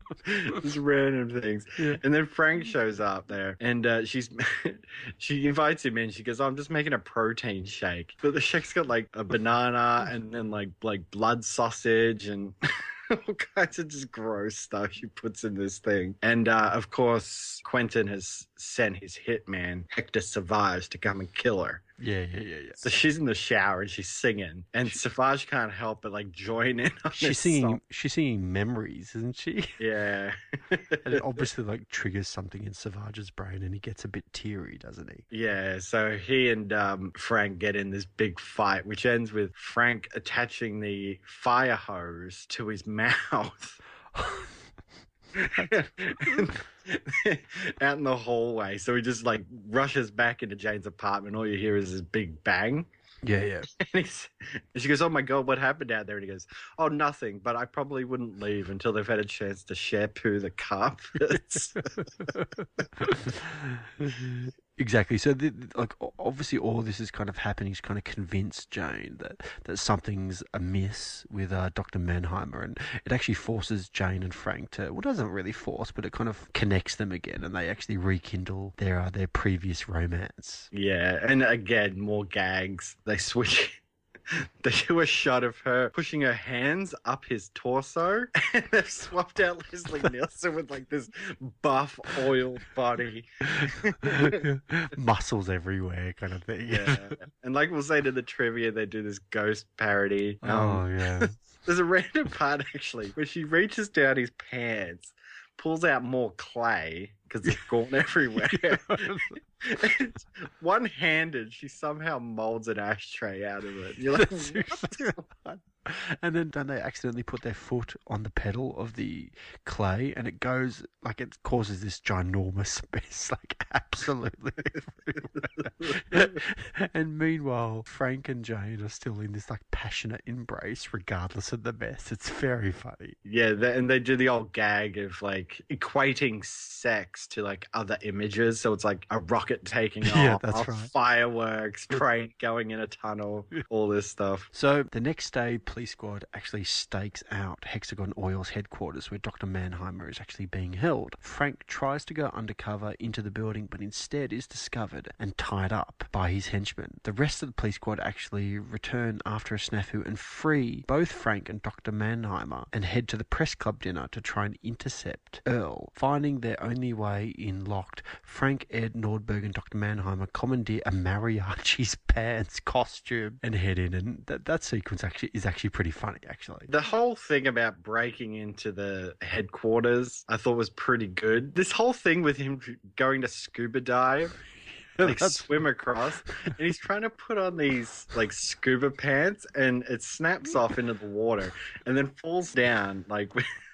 Just random things. Yeah. And then Frank shows up there, and uh, she's she invites him in. She goes, oh, I'm just making a protein shake. But the shake's got like a banana and then like like blood sausage and all kinds of just gross stuff she puts in this thing. And uh, of course, Quentin has sent his hitman, Hector Savage, to come and kill her. Yeah, yeah, yeah, yeah. So she's in the shower and she's singing, and Savage can't help but like join in on she's this singing. song. She's singing memories, isn't she? Yeah. And it obviously like triggers something in Savage's brain, and he gets a bit teary, doesn't he? Yeah. So he and um, Frank get in this big fight, which ends with Frank attaching the fire hose to his mouth. Out in the hallway, so he just like rushes back into Jane's apartment. All you hear is this big bang. Yeah, yeah. And, he's, and she goes, oh my God, what happened out there? And he goes, oh, nothing, but I probably wouldn't leave until they've had a chance to shampoo the carpets. Exactly. So, the, like, obviously, all this is kind of happening to kind of convince Jane that, that something's amiss with uh, Doctor Mannheimer, and it actually forces Jane and Frank to, well, it doesn't really force, but it kind of connects them again, and they actually rekindle their uh, their previous romance. Yeah, and again, more gags. They switch. They do a shot of her pushing her hands up his torso, and they've swapped out Leslie Nielsen with like this buff, oiled body. Muscles everywhere kind of thing. Yeah. And like we'll say to the trivia, they do this ghost parody. Oh, Um, yeah. There's a random part actually where she reaches down his pants, pulls out more clay because it's gone everywhere. One-handed, she somehow molds an ashtray out of it. You're like, what? And then don't they accidentally put their foot on the pedal of the clay, and it goes like it causes this ginormous mess, like absolutely everywhere. And meanwhile, Frank and Jane are still in this like passionate embrace, regardless of the mess. It's very funny. Yeah, they, and they do the old gag of like equating sex to like other images. So it's like a rocket taking off, Yeah, that's right. fireworks, train going in a tunnel, all this stuff. So the next day, police squad actually stakes out Hexagon Oil's headquarters where Doctor Mannheimer is actually being held. Frank tries to go undercover into the building, but instead is discovered and tied up by his henchmen. The rest of the police squad actually return after a snafu and free both Frank and Doctor Mannheimer and head to the press club dinner to try and intercept Earl. Finding their only way in locked, Frank, Ed, Nordberg and Doctor Mannheimer commandeer a mariachi's pants costume and head in, and that, that sequence actually is actually pretty funny, actually. The whole thing about breaking into the headquarters I thought was pretty good. This whole thing with him going to scuba dive, like swim across, and he's trying to put on these like scuba pants, and it snaps off into the water and then falls down like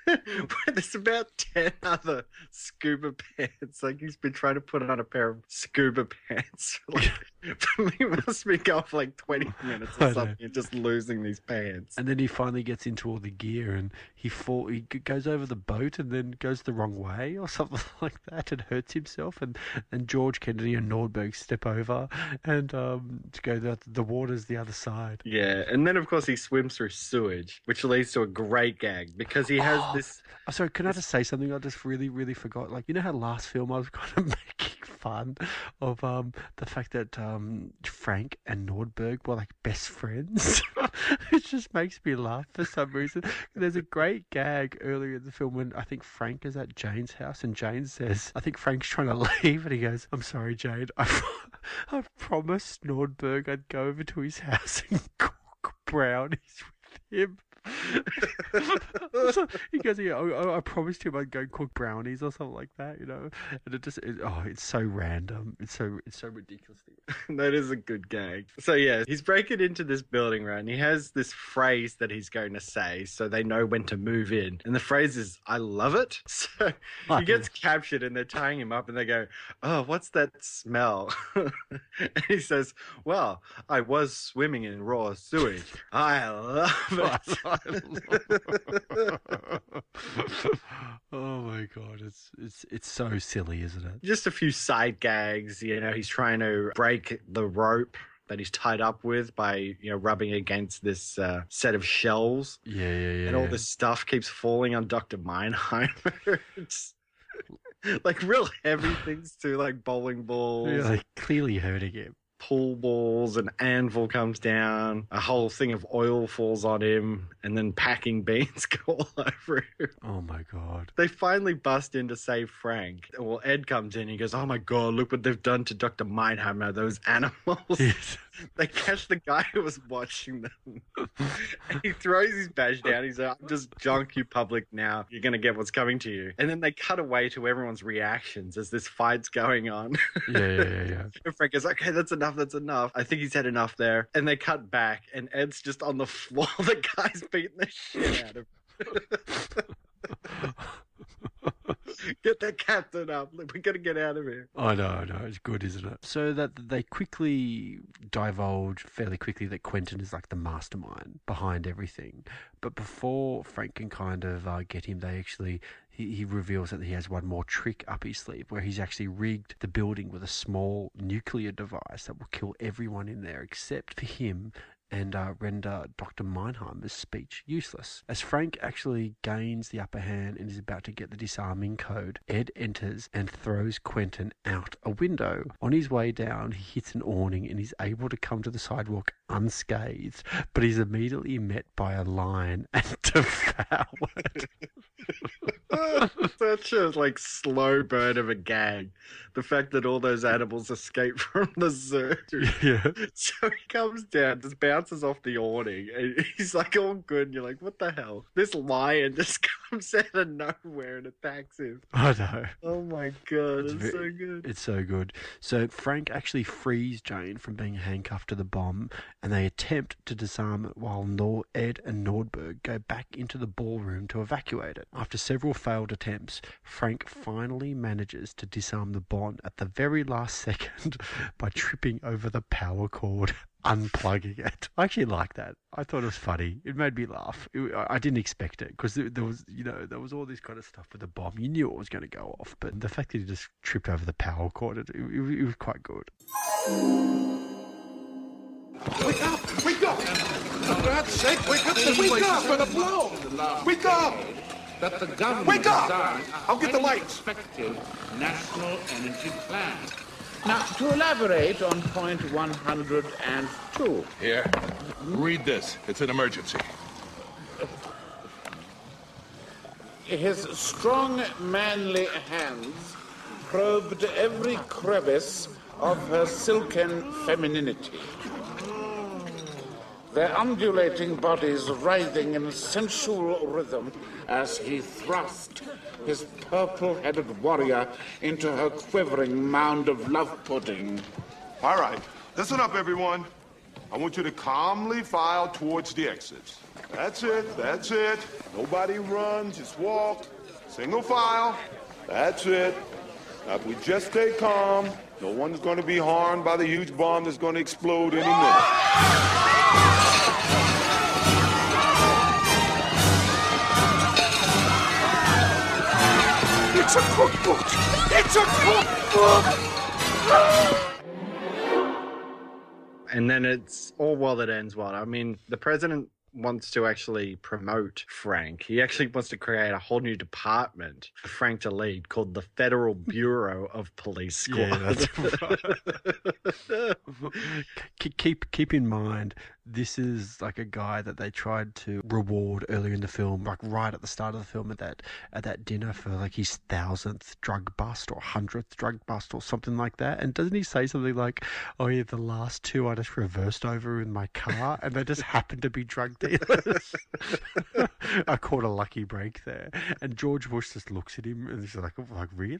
there's about ten other scuba pants. Like he's been trying to put on a pair of scuba pants. Like, for me, it must be going for like twenty minutes or something, and just losing these pants. And then he finally gets into all the gear, and he fall. He g- goes over the boat, and then goes the wrong way or something like that, and hurts himself. And, and George Kennedy and Nordberg step over, and um, to go the the water's the other side. Yeah, and then of course he swims through sewage, which leads to a great gag because he has Oh. this. Oh, sorry, can I just say something I just really, really forgot? Like, you know how last film I was kind of making fun of um, the fact that um, Frank and Nordberg were like best friends? It just makes me laugh for some reason. There's a great gag earlier in the film when I think Frank is at Jane's house and Jane says, I think Frank's trying to leave, and he goes, I'm sorry, Jane, I, I promised Nordberg I'd go over to his house and cook brownies with him. So he goes, yeah, I, I promised him I'd go cook brownies or something like that, you know. And it just, it, oh, it's so random. It's so, it's so ridiculous. That is a good gag. So yeah, he's breaking into this building, right? And he has this phrase that he's going to say, so they know when to move in. And the phrase is, "I love it." So he gets captured, and they're tying him up, and they go, "Oh, what's that smell?" And he says, "Well, I was swimming in raw sewage. I love it." Oh my god, it's it's it's so silly, isn't it? Just a few side gags, you know. He's trying to break the rope that he's tied up with by, you know, rubbing against this uh, set of shelves. Yeah, yeah, yeah. And all yeah. this stuff keeps falling on Doctor Meinheimer. It's like real heavy things too, like bowling balls. Yeah, like clearly hurting him. Pool balls, an anvil comes down, a whole thing of oil falls on him, and then packing beans go all over him. Oh my God. They finally bust in to save Frank. Well, Ed comes in, he goes, oh my God, look what they've done to Doctor Meinheimer, those animals. Yes. They catch the guy who was watching them. And he throws his badge down. He's like, I'm just junk, you public now. You're going to get what's coming to you. And then they cut away to everyone's reactions as this fight's going on. Yeah, yeah, yeah, yeah. And Frank goes, okay, that's enough, that's enough. I think he's had enough there. And they cut back, and Ed's just on the floor. The guy's beating the shit out of him. Get that captain up. We're going to get out of here. I know, I know. It's good, isn't it? So that they quickly divulge fairly quickly that Quentin is like the mastermind behind everything. But before Frank can kind of uh, get him, they actually... He, he reveals that he has one more trick up his sleeve where he's actually rigged the building with a small nuclear device that will kill everyone in there except for him and uh, render Doctor Meinheimer's speech useless. As Frank actually gains the upper hand and is about to get the disarming code, Ed enters and throws Quentin out a window. On his way down, he hits an awning and is able to come to the sidewalk unscathed, but he's immediately met by a lion and devoured. Such a like slow burn of a gag. The fact that all those animals escape from the zoo. Yeah. So he comes down, just bounces off the awning, and he's like all good. And you're like, what the hell? This lion just comes out of nowhere and attacks him. I know. Oh my God, it's, very- so good. It's so good. So Frank actually frees Jane from being handcuffed to the bomb, and they attempt to disarm it while Nor- Ed and Nordberg go back into the ballroom to evacuate it. After several failed attempts, Frank finally manages to disarm the bomb at the very last second by tripping over the power cord, unplugging it. I actually like that. I thought it was funny. It made me laugh. It, I didn't expect it because there, there was, you know, there was all this kind of stuff with the bomb. You knew it was going to go off, but the fact that he just tripped over the power cord, it, it, it was quite good. Wake up! Wake up! For God's sake, wake up! This wake up for the blow! Wake up! That the government Wake up! designs a I'll get the highly lights. effective national energy plan. Now, to elaborate on point one hundred two. Here, read this. It's an emergency. His strong, manly hands probed every crevice of her silken femininity. Their undulating bodies writhing in sensual rhythm as he thrust his purple-headed warrior into her quivering mound of love pudding. All right, listen up, everyone. I want you to calmly file towards the exits. That's it, that's it. Nobody run, just walk. Single file. That's it. Now, if we just stay calm, no one's going to be harmed by the huge bomb that's going to explode any minute. It's a cookbook! It's a cookbook! And then it's all well that ends well. I mean, the president wants to actually promote Frank. He actually wants to create a whole new department for Frank to lead called the Federal Bureau of Police Squad. Yeah, that's right. keep, keep keep in mind, this is like a guy that they tried to reward earlier in the film, like right at the start of the film at that at that dinner for like his thousandth drug bust or hundredth drug bust or something like that. And doesn't he say something like, "Oh yeah, the last two I just reversed over in my car, and they just happened to be drug dealers." I caught a lucky break there, and George Bush just looks at him and he's like, "Like really?"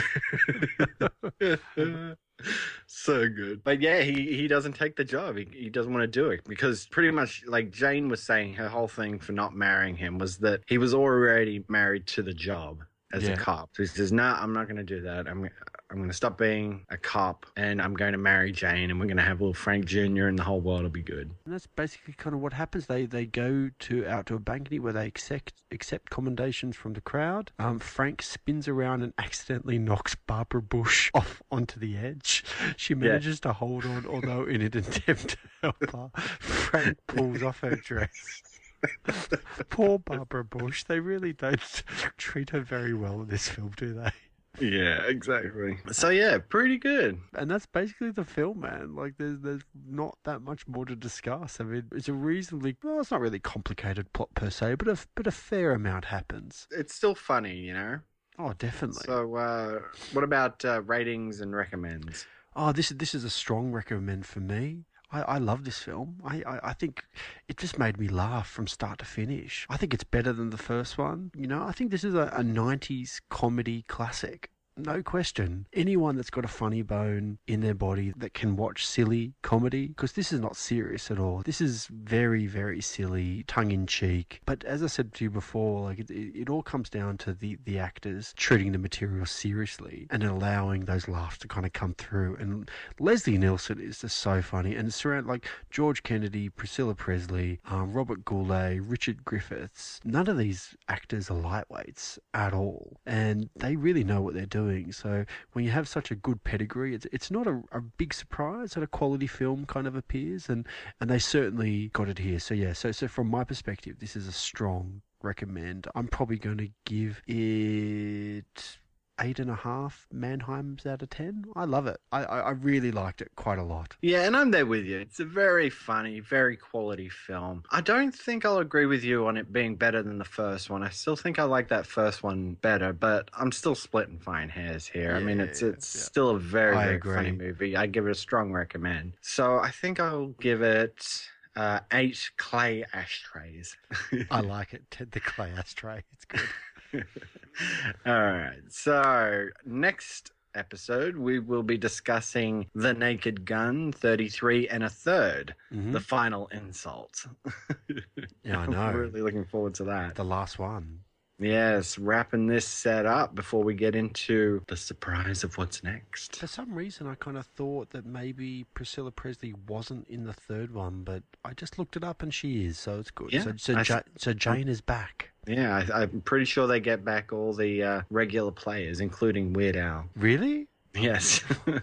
So good. But yeah, he, he doesn't take the job. He, he doesn't want to do it because pretty much like Jane was saying, her whole thing for not marrying him was that he was already married to the job as Yeah. a cop. So he says, nah, I'm not going to do that. I'm I'm going to stop being a cop and I'm going to marry Jane and we're going to have little Frank Junior and the whole world will be good. And that's basically kind of what happens. They they go to out to a balcony where they accept accept commendations from the crowd. Um, Frank spins around and accidentally knocks Barbara Bush off onto the edge. She manages yeah. to hold on, although in an attempt to help her, Frank pulls off her dress. Poor Barbara Bush. They really don't treat her very well in this film, do they? Yeah, exactly. So yeah, pretty good. And that's basically the film, man. Like, there's there's not that much more to discuss. I mean, it's a reasonably, well, it's not really complicated plot per se, but a, but a fair amount happens. It's still funny, you know? Oh, definitely. So, uh, what about uh, ratings and recommends? Oh, this, this is a strong recommend for me. I, I love this film. I, I, I think it just made me laugh from start to finish. I think it's better than the first one. You know, I think this is a, a nineties comedy classic. No question. Anyone that's got a funny bone in their body that can watch silly comedy, because this is not serious at all. This is very, very silly, tongue-in-cheek. But as I said to you before, like it, it, it all comes down to the, the actors treating the material seriously and allowing those laughs to kind of come through. And Leslie Nielsen is just so funny. And it's around like George Kennedy, Priscilla Presley, um, Robert Goulet, Richard Griffiths. None of these actors are lightweights at all. And they really know what they're doing. So when you have such a good pedigree, it's it's not a, a big surprise that a quality film kind of appears, and, and they certainly got it here. So yeah, so so from my perspective, this is a strong recommend. I'm probably going to give it eight and a half Mannheims out of ten. I love it. I, I, I really liked it quite a lot. Yeah, and I'm there with you. It's a very funny, very quality film. I don't think I'll agree with you on it being better than the first one. I still think I like that first one better, but I'm still splitting fine hairs here. Yeah, I mean, it's it's yeah. still a very, very funny movie. I give it a strong recommend. So I think I'll give it uh, eight clay ashtrays. I like it. Ted the clay ashtray. It's good. All right. So next episode, we will be discussing The Naked Gun, thirty-three and a third, mm-hmm. The Final Insult. Yeah, I know. I'm really looking forward to that. The last one. Yes, wrapping this set up before we get into the surprise of what's next. For some reason, I kind of thought that maybe Priscilla Presley wasn't in the third one, but I just looked it up and she is, so it's good. Yeah, so so, ja- so Jane is back. Yeah, I, I'm pretty sure they get back all the uh, regular players, including Weird Al. Really? Yes.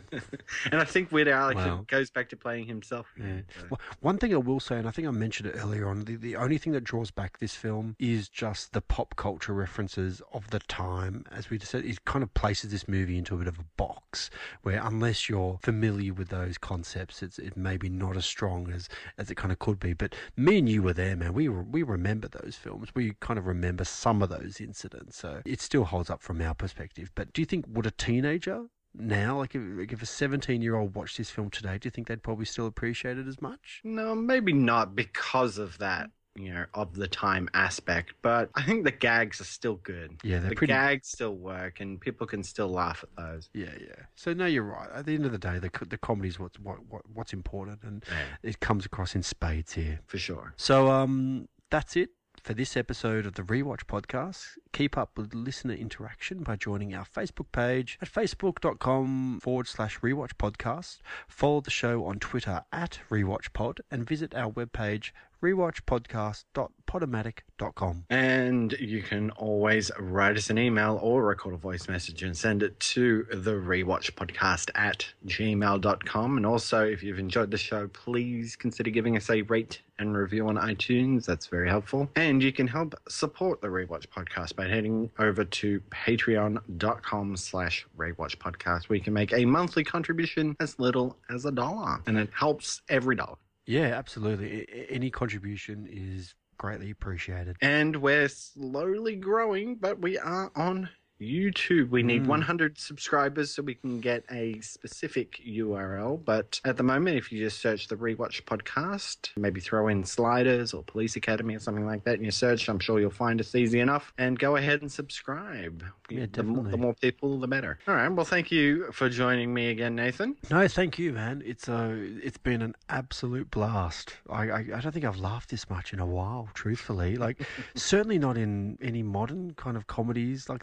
And I think Weird Al wow. goes back to playing himself. Yeah. So. Well, one thing I will say, and I think I mentioned it earlier on, the, the only thing that draws back this film is just the pop culture references of the time. As we just said, it kind of places this movie into a bit of a box where unless you're familiar with those concepts, it's it maybe not as strong as, as it kind of could be. But me and you were there, man. We were, we remember those films. We kind of remember some of those incidents. So it still holds up from our perspective. But do you think, would a teenager now, like if, like if a seventeen-year-old watched this film today, do you think they'd probably still appreciate it as much? No, maybe not because of that, you know, of the time aspect. But I think the gags are still good. Yeah, they're the pretty... gags still work, and people can still laugh at those. Yeah, yeah. So no, you're right. At the end of the day, the the comedy is what's what, what what's important, and yeah. it comes across in spades here for sure. So um, that's it for this episode of the Rewatch Podcast. Keep up with listener interaction by joining our Facebook page at facebook.com forward slash Rewatch Podcast. Follow the show on Twitter at RewatchPod and visit our webpage rewatch podcast dot podomatic dot com. And you can always write us an email or record a voice message and send it to the Rewatch Podcast at gmail dot com. And also, if you've enjoyed the show, please consider giving us a rate and review on iTunes. That's very helpful. And you can help support the Rewatch Podcast by heading over to patreon.com slash Rewatch Podcast, where you can make a monthly contribution as little as a dollar. And it helps every dollar. Yeah, absolutely. Any contribution is greatly appreciated. And we're slowly growing, but we are on YouTube. We need mm. one hundred subscribers so we can get a specific U R L. But at the moment, if you just search the Rewatch Podcast, maybe throw in Sliders or Police Academy or something like that in your search, I'm sure you'll find us easy enough. And go ahead and subscribe. Yeah, the, definitely. The more people, the better. All right. Well, thank you for joining me again, Nathan. No, thank you, man. It's uh, it's been an absolute blast. I, I, I don't think I've laughed this much in a while, truthfully. Like, certainly not in any modern kind of comedies. Like, there, there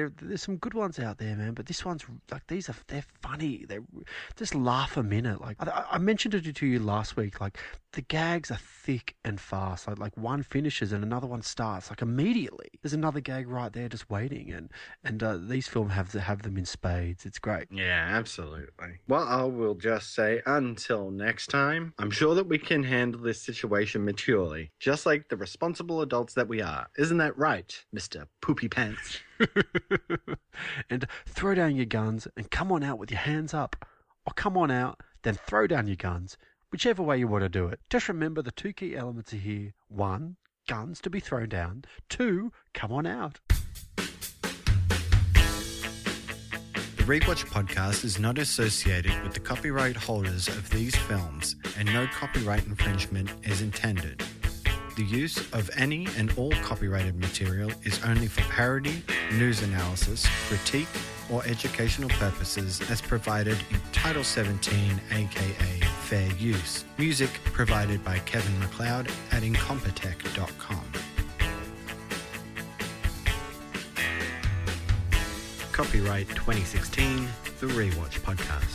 there, there's some good ones out there, man. But this one's like these are they're funny. They just laugh a minute. Like I, I mentioned it to you last week. Like the gags are thick and fast. Like like one finishes and another one starts. Like immediately, there's another gag right there just waiting. And and uh, these films have have them in spades. It's great. Yeah, absolutely. Well, I will just say until next time. I'm sure that we can handle this situation maturely, just like the responsible adults that we are. Isn't that right, Mister Poopy Pants? And throw down your guns and come on out with your hands up. Or come on out, then throw down your guns. Whichever way you want to do it. Just remember the two key elements are here. One, guns to be thrown down. Two, come on out. The Rewatch Podcast is not associated with the copyright holders of these films, and no copyright infringement is intended. The use of any and all copyrighted material is only for parody, news analysis, critique, or educational purposes as provided in Title seventeen, aka Fair Use. Music provided by Kevin MacLeod at incompetech dot com. Copyright twenty sixteen, The Rewatch Podcast.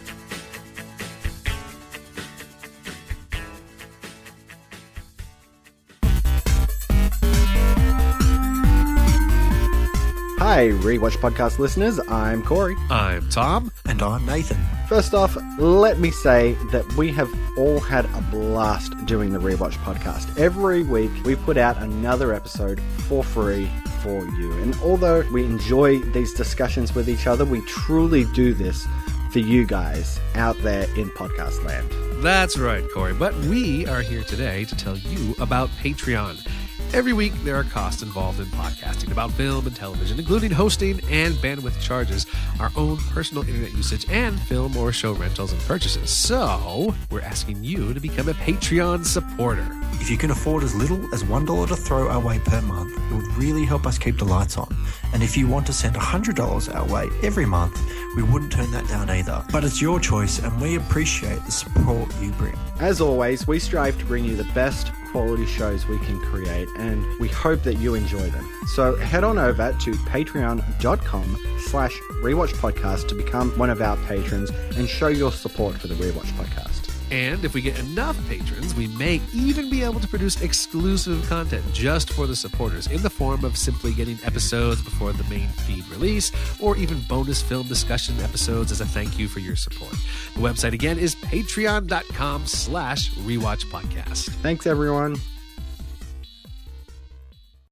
Hi, Rewatch Podcast listeners. I'm Corey. I'm Tom. And I'm Nathan. First off, let me say that we have all had a blast doing the Rewatch Podcast. Every week, we put out another episode for free for you. And although we enjoy these discussions with each other, we truly do this for you guys out there in podcast land. That's right, Corey. But we are here today to tell you about Patreon. Every week, there are costs involved in podcasting about film and television, including hosting and bandwidth charges, our own personal internet usage, and film or show rentals and purchases. So, we're asking you to become a Patreon supporter. If you can afford as little as one dollar to throw our way per month, it would really help us keep the lights on. And if you want to send one hundred dollars our way every month, we wouldn't turn that down either. But it's your choice, and we appreciate the support you bring. As always, we strive to bring you the best quality shows we can create, and we hope that you enjoy them. So head on over to patreon.com slash rewatch podcast to become one of our patrons and show your support for the Rewatch Podcast. And if we get enough patrons, we may even be able to produce exclusive content just for the supporters in the form of simply getting episodes before the main feed release, or even bonus film discussion episodes as a thank you for your support. The website again is patreon.com slash rewatch podcast. Thanks, everyone.